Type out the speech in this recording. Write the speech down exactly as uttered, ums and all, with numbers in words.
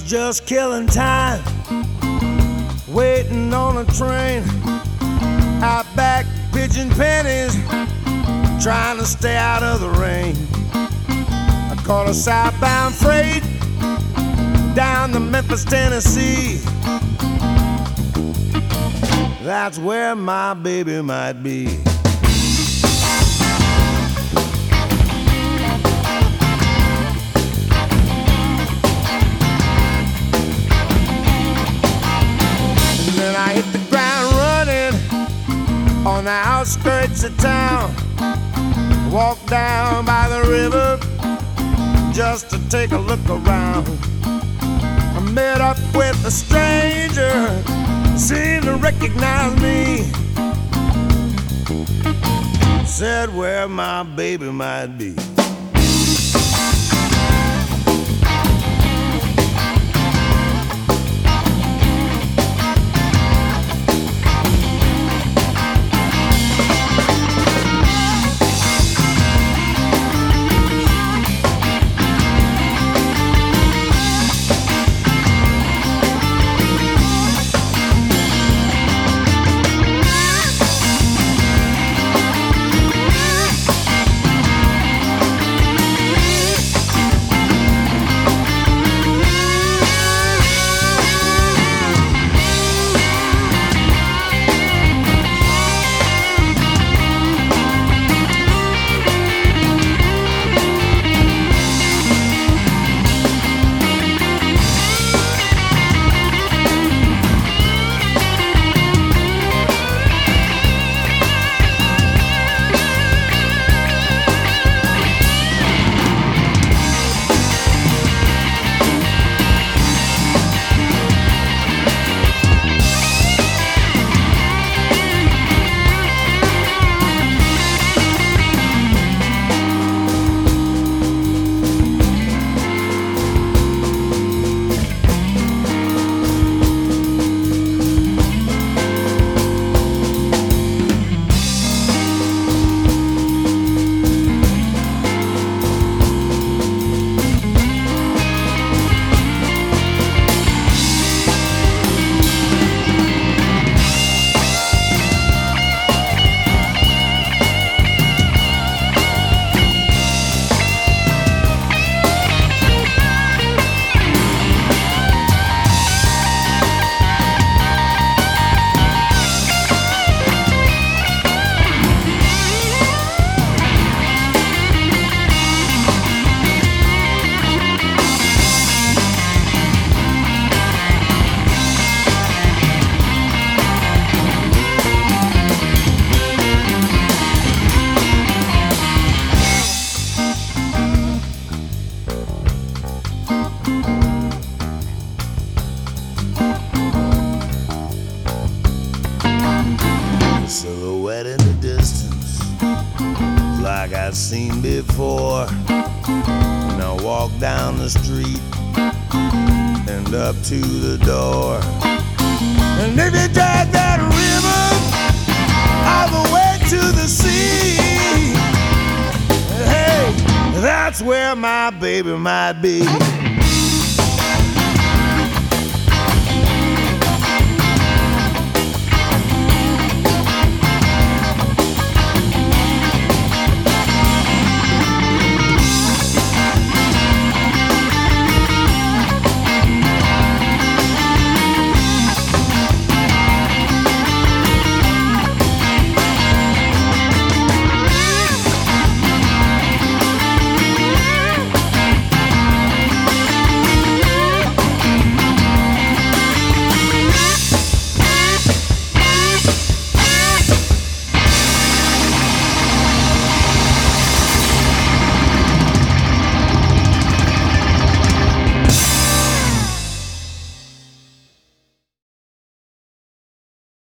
just killing time, waiting on a train, out back pitching pennies, trying to stay out of the rain. I caught a southbound freight down to Memphis, Tennessee. That's where my baby might be. I hit the ground running on the outskirts of town. Walked down by the river just to take a look around. I met up with a stranger, seemed to recognize me. Said where my baby might be. Silhouette in the distance, like I'd seen before. And I walked down the street and up to the door. And if you drag that river all the way to the sea, hey, that's where my baby might be.